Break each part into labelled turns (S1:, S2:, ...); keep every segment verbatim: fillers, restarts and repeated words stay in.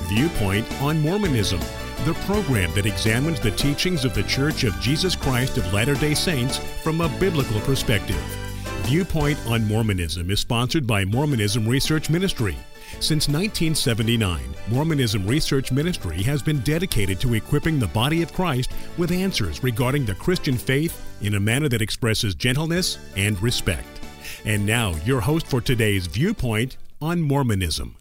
S1: Viewpoint on Mormonism, the program that examines the teachings of the Church of Jesus Christ of Latter-day Saints from a biblical perspective. Viewpoint on Mormonism is sponsored by Mormonism Research Ministry. Since nineteen seventy-nine, Mormonism Research Ministry has been dedicated to equipping the body of Christ with answers regarding the Christian faith in a manner that expresses gentleness and respect. And now, your host for today's Viewpoint on Mormonism.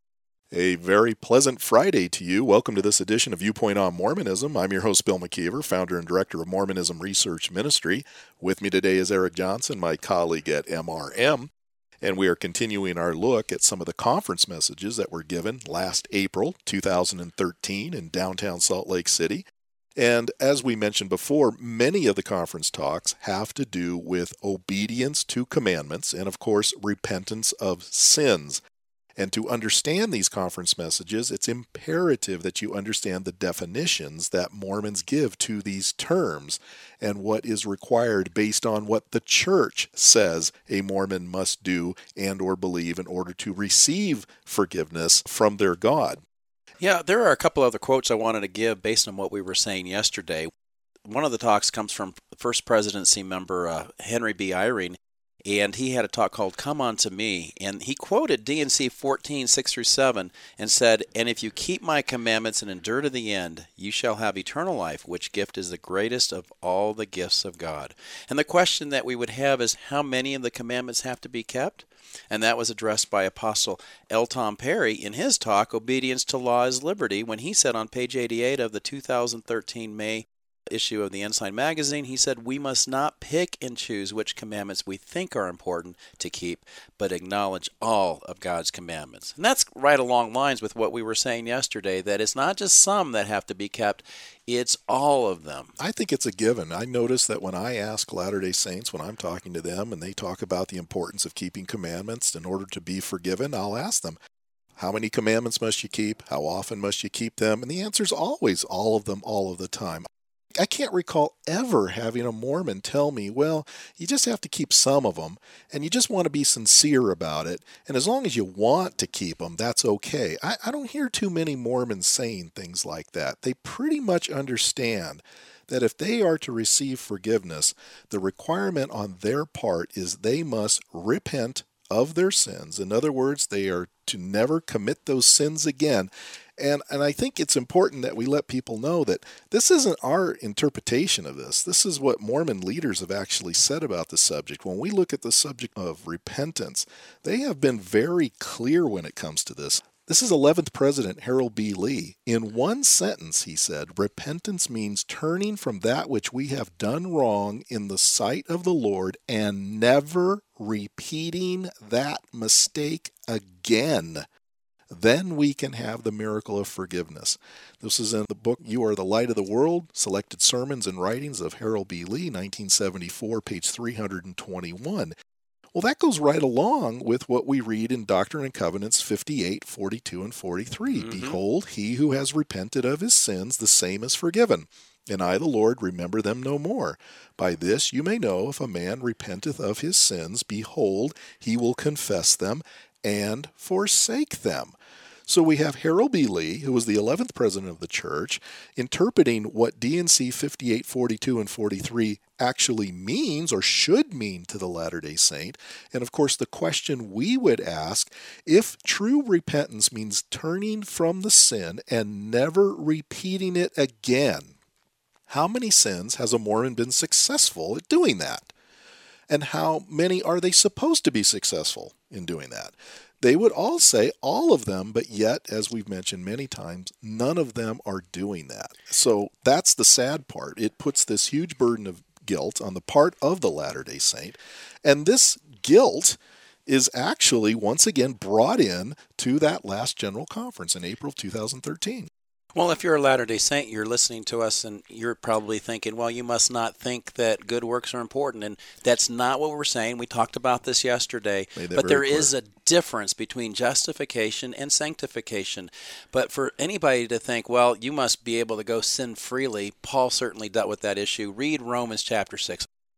S2: A very pleasant Friday to you. Welcome to this edition of Viewpoint on Mormonism. I'm your host, Bill McKeever, founder and director of Mormonism Research Ministry. With me today is Eric Johnson, my colleague at M R M, and we are continuing our look at some of the conference messages that were given last April two thousand thirteen in downtown Salt Lake City. And as we mentioned before, many of the conference talks have to do with obedience to commandments and, of course, repentance of sins. And to understand these conference messages, it's imperative that you understand the definitions that Mormons give to these terms and what is required based on what the church says a Mormon must do and or believe in order to receive forgiveness from their God.
S3: Yeah, there are a couple other quotes I wanted to give based on what we were saying yesterday. One of the talks comes from First Presidency member uh, Henry B. Eyring. And he had a talk called Come Unto Me, and he quoted D and C fourteen, six through seven, and said, "And if you keep my commandments and endure to the end, you shall have eternal life, which gift is the greatest of all the gifts of God." And the question that we would have is, how many of the commandments have to be kept? And that was addressed by Apostle L. Tom Perry in his talk, Obedience to Law is Liberty, when he said on page eighty-eight of the two thousand thirteen May issue of the Ensign magazine, he said, "We must not pick and choose which commandments we think are important to keep, but acknowledge all of God's commandments." And that's right along lines with what we were saying yesterday, that it's not just some that have to be kept, it's all of them.
S2: I think it's a given. I notice that when I ask Latter-day Saints, when I'm talking to them and they talk about the importance of keeping commandments in order to be forgiven, I'll ask them, how many commandments must you keep? How often must you keep them? And the answer is always all of them, all of the time. I can't recall ever having a Mormon tell me, well, you just have to keep some of them, and you just want to be sincere about it, and as long as you want to keep them, that's okay. I, I don't hear too many Mormons saying things like that. They pretty much understand that if they are to receive forgiveness, the requirement on their part is they must repent of their sins. In other words, they are to never commit those sins again. And and I think it's important that we let people know that this isn't our interpretation of this. This is what Mormon leaders have actually said about the subject. When we look at the subject of repentance, they have been very clear when it comes to this. This is eleventh President Harold B. Lee. In one sentence, he said, "Repentance means turning from that which we have done wrong in the sight of the Lord and never repeating that mistake again. Then we can have the miracle of forgiveness." This is in the book, You Are the Light of the World, Selected Sermons and Writings of Harold B. Lee, nineteen seventy-four, page three hundred twenty-one. Well, that goes right along with what we read in Doctrine and Covenants fifty-eight, forty-two, and forty-three. Mm-hmm. "Behold, he who has repented of his sins, the same is forgiven. And I, the Lord, remember them no more. By this you may know, if a man repenteth of his sins, behold, he will confess them and forsake them." So we have Harold B. Lee, who was the eleventh president of the church, interpreting what D and C fifty-eight, forty-two, and forty-three actually means or should mean to the Latter-day Saint. And of course, the question we would ask, if true repentance means turning from the sin and never repeating it again, how many sins has a Mormon been successful at doing that? And how many are they supposed to be successful in doing that? They would all say all of them, but yet, as we've mentioned many times, none of them are doing that. So that's the sad part. It puts this huge burden of guilt on the part of the Latter-day Saint, and this guilt is actually once again brought in to that last General Conference in April of two thousand thirteen.
S3: Well, if you're a Latter-day Saint, you're listening to us and you're probably thinking, well, you must not think that good works are important. And that's not what we're saying. We talked about this yesterday. But there clear. is a difference between justification and sanctification. But for anybody to think, well, you must be able to go sin freely, Paul certainly dealt with that issue. Read Romans chapter six.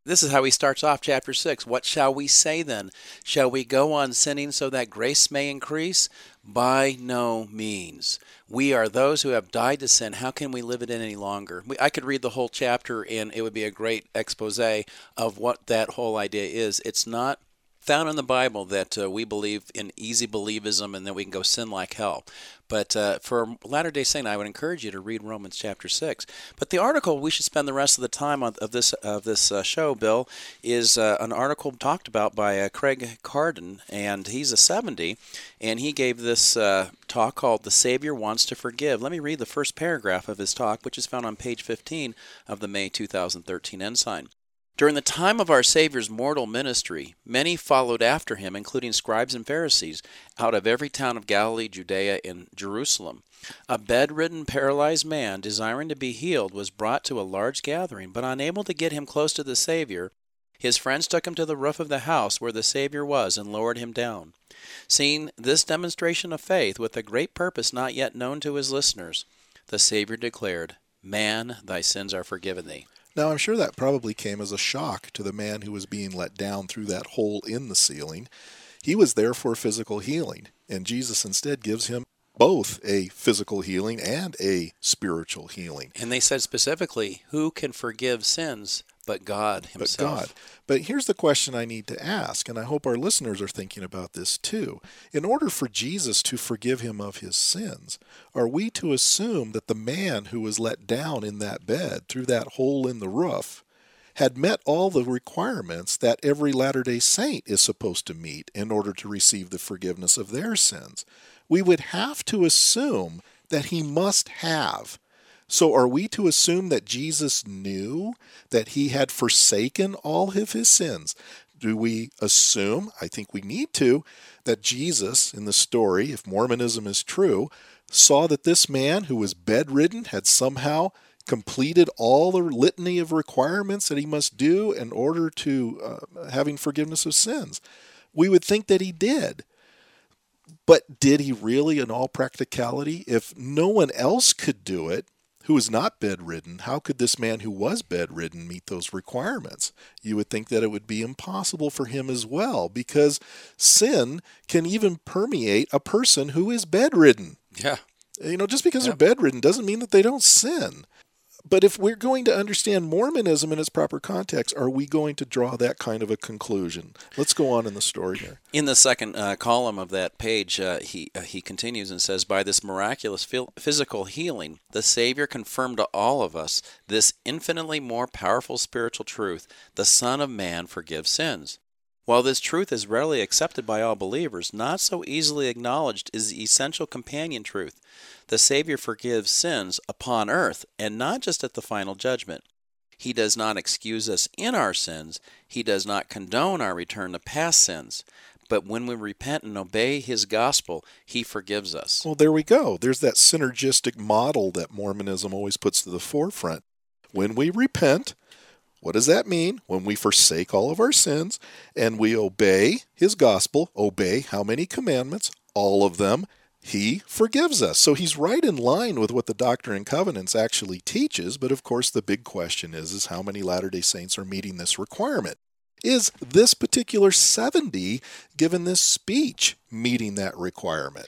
S3: This is how he starts off chapter six. What shall we say then? Shall we go on sinning so that grace may increase? By no means. We are those who have died to sin. How can we live it in any longer? We, I could read the whole chapter and it would be a great expose of what that whole idea is. It's not found in the Bible that uh, we believe in easy believism and that we can go sin like hell. But uh, for Latter-day Saint, I would encourage you to read Romans chapter six. But the article we should spend the rest of the time on, of this of this uh, show, Bill, is uh, an article talked about by uh, Craig Carden, and he's a seventy, and he gave this uh, talk called "The Savior Wants to Forgive." Let me read the first paragraph of his talk, which is found on page fifteen of the May two thousand thirteen Ensign. During the time of our Savior's mortal ministry, many followed after him, including scribes and Pharisees, out of every town of Galilee, Judea, and Jerusalem. A bedridden, paralyzed man, desiring to be healed, was brought to a large gathering, but unable to get him close to the Savior, his friends took him to the roof of the house where the Savior was and lowered him down. Seeing this demonstration of faith with a great purpose not yet known to his listeners, the Savior declared, "Man, thy sins are forgiven thee."
S2: Now, I'm sure that probably came as a shock to the man who was being let down through that hole in the ceiling. He was there for physical healing, and Jesus instead gives him both a physical healing and a spiritual healing.
S3: And they said specifically, who can forgive sins but God himself?
S2: But God. But here's the question I need to ask, and I hope our listeners are thinking about this too. In order for Jesus to forgive him of his sins, are we to assume that the man who was let down in that bed through that hole in the roof had met all the requirements that every Latter-day Saint is supposed to meet in order to receive the forgiveness of their sins? We would have to assume that he must have. So are we to assume that Jesus knew that he had forsaken all of his sins? Do we assume, I think we need to, that Jesus, in the story, if Mormonism is true, saw that this man who was bedridden had somehow completed all the litany of requirements that he must do in order to uh, having forgiveness of sins? We would think that he did. But did he really, in all practicality? If no one else could do it, who was not bedridden, how could this man who was bedridden meet those requirements? You would think that it would be impossible for him as well, because sin can even permeate a person who is bedridden.
S3: Yeah.
S2: You know, just because
S3: Yep.
S2: they're bedridden doesn't mean that they don't sin. But if we're going to understand Mormonism in its proper context, are we going to draw that kind of a conclusion? Let's go on in the story here.
S3: In the second uh, column of that page, uh, he uh, he continues and says, by this miraculous phil- physical healing, the Savior confirmed to all of us this infinitely more powerful spiritual truth: the Son of Man forgives sins. While this truth is readily accepted by all believers, not so easily acknowledged is the essential companion truth. The Savior forgives sins upon earth, and not just at the final judgment. He does not excuse us in our sins. He does not condone our return to past sins. But when we repent and obey his gospel, he forgives us.
S2: Well, there we go. There's that synergistic model that Mormonism always puts to the forefront. When we repent, what does that mean? When we forsake all of our sins and we obey his gospel, obey how many commandments? All of them. He forgives us. So he's right in line with what the Doctrine and Covenants actually teaches, but of course the big question is, is how many Latter-day Saints are meeting this requirement? Is this particular seventy, given this speech, meeting that requirement?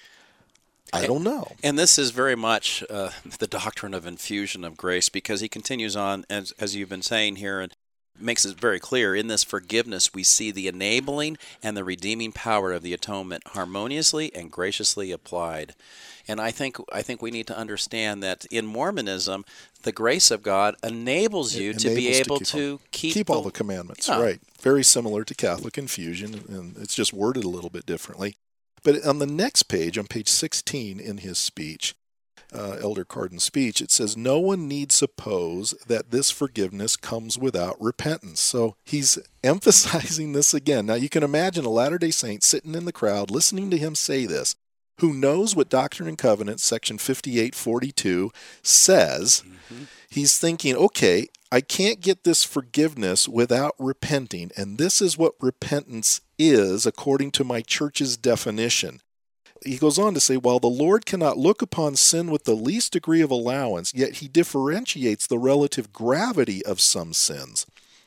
S2: I don't know.
S3: And this is very much uh, the doctrine of infusion of grace, because he continues on, as, as you've been saying here, and makes it very clear, in this forgiveness we see the enabling and the redeeming power of the atonement harmoniously and graciously applied. And I think I think we need to understand that in Mormonism, the grace of God enables you
S2: It
S3: to be
S2: enables
S3: able
S2: to keep,
S3: to
S2: all,
S3: keep,
S2: keep
S3: the,
S2: all the commandments,
S3: yeah.
S2: right. Very similar to Catholic infusion, and it's just worded a little bit differently. But on the next page, on page sixteen in his speech, Uh, Elder Carden's speech, it says, no one need suppose that this forgiveness comes without repentance. So he's emphasizing this again. Now you can imagine a Latter-day Saint sitting in the crowd listening to him say this, who knows what Doctrine and Covenants, section fifty-eight forty-two, says. Mm-hmm. He's thinking, okay, I can't get this forgiveness without repenting, and this is what repentance is according to my church's definition. He goes on to say, while the Lord cannot look upon sin with the least degree of allowance, yet he differentiates the relative gravity of some sins.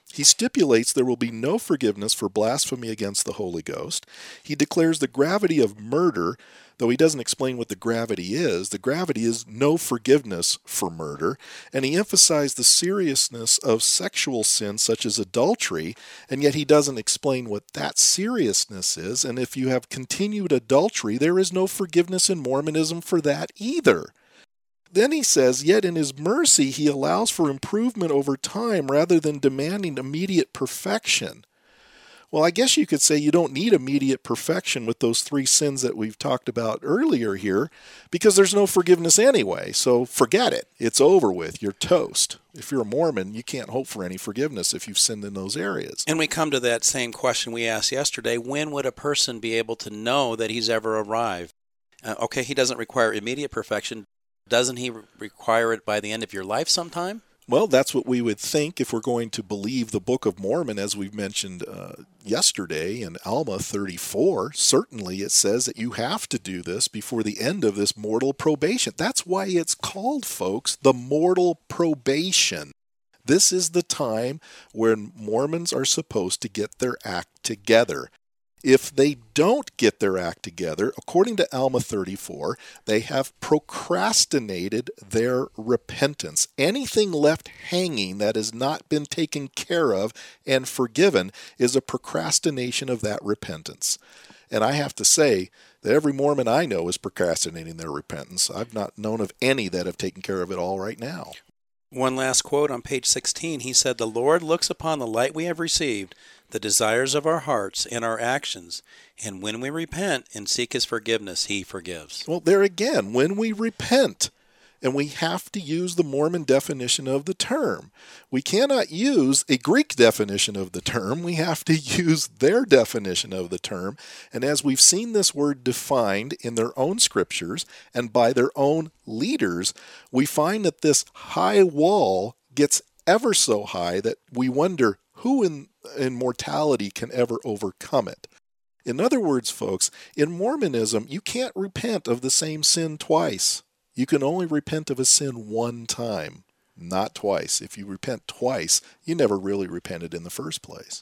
S2: He stipulates there will be no forgiveness for blasphemy against the Holy Ghost. He declares the gravity of murder, though he doesn't explain what the gravity is. The gravity is no forgiveness for murder. And he emphasized the seriousness of sexual sin such as adultery, and yet he doesn't explain what that seriousness is. And if you have continued adultery, there is no forgiveness in Mormonism for that either. Then he says, yet in his mercy he allows for improvement over time rather than demanding immediate perfection. Well, I guess you could say you don't need immediate perfection with those three sins that we've talked about earlier here, because there's no forgiveness anyway. So forget it. It's over with. You're toast. If you're a Mormon, you can't hope for any forgiveness if you've sinned in those areas.
S3: And we come to that same question we asked yesterday. When would a person be able to know that he's ever arrived? Uh, okay, he doesn't require immediate perfection. Doesn't he require it by the end of your life sometime?
S2: Well, that's what we would think if we're going to believe the Book of Mormon, as we've mentioned uh, yesterday in Alma thirty-four. Certainly it says that you have to do this before the end of this mortal probation. That's why it's called, folks, the mortal probation. This is the time when Mormons are supposed to get their act together. If they don't get their act together, according to Alma thirty-four, they have procrastinated their repentance. Anything left hanging that has not been taken care of and forgiven is a procrastination of that repentance. And I have to say that every Mormon I know is procrastinating their repentance. I've not known of any that have taken care of it all right now.
S3: One last quote on page sixteen. He said, "The Lord looks upon the light we have received, the desires of our hearts and our actions, and when we repent and seek his forgiveness, he forgives."
S2: Well, there again, when we repent, and we have to use the Mormon definition of the term. We cannot use a Greek definition of the term. We have to use their definition of the term. And as we've seen this word defined in their own scriptures and by their own leaders, we find that this high wall gets ever so high that we wonder who in, in mortality can ever overcome it. In other words, folks, in Mormonism, you can't repent of the same sin twice. You can only repent of a sin one time, not twice. If you repent twice, you never really repented in the first place.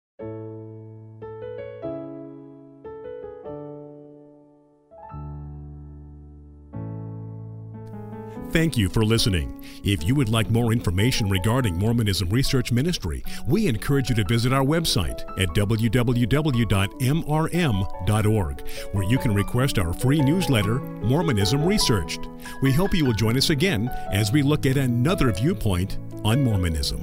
S1: Thank you for listening. If you would like more information regarding Mormonism Research Ministry, we encourage you to visit our website at w w w dot m r m dot org, where you can request our free newsletter, Mormonism Researched. We hope you will join us again as we look at another viewpoint on Mormonism.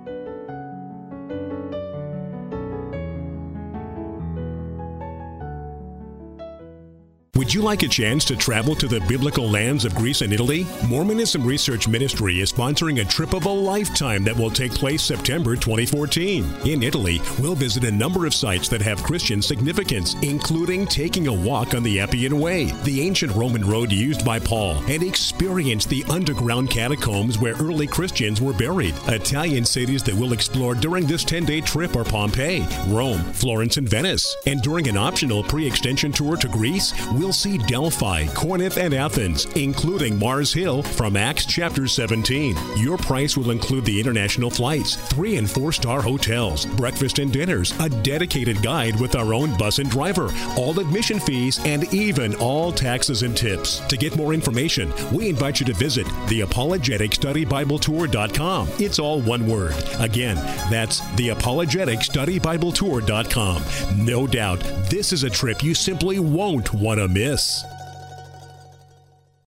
S1: Would you like a chance to travel to the biblical lands of Greece and Italy? Mormonism Research Ministry is sponsoring a trip of a lifetime that will take place September twenty fourteen. In Italy, we'll visit a number of sites that have Christian significance, including taking a walk on the Appian Way, the ancient Roman road used by Paul, and experience the underground catacombs where early Christians were buried. Italian cities that we'll explore during this ten-day trip are Pompeii, Rome, Florence, and Venice. And during an optional pre-extension tour to Greece, we'll see Delphi, Corinth, and Athens, including Mars Hill from Acts chapter seventeen. Your price will include the international flights, three and four star hotels, breakfast and dinners, a dedicated guide with our own bus and driver, all admission fees, and even all taxes and tips. To get more information, we invite you to visit the apologetic study bible tour dot com. It's all one word. Again, that's the apologetic study bible tour dot com. No doubt, this is a trip you simply won't want to miss.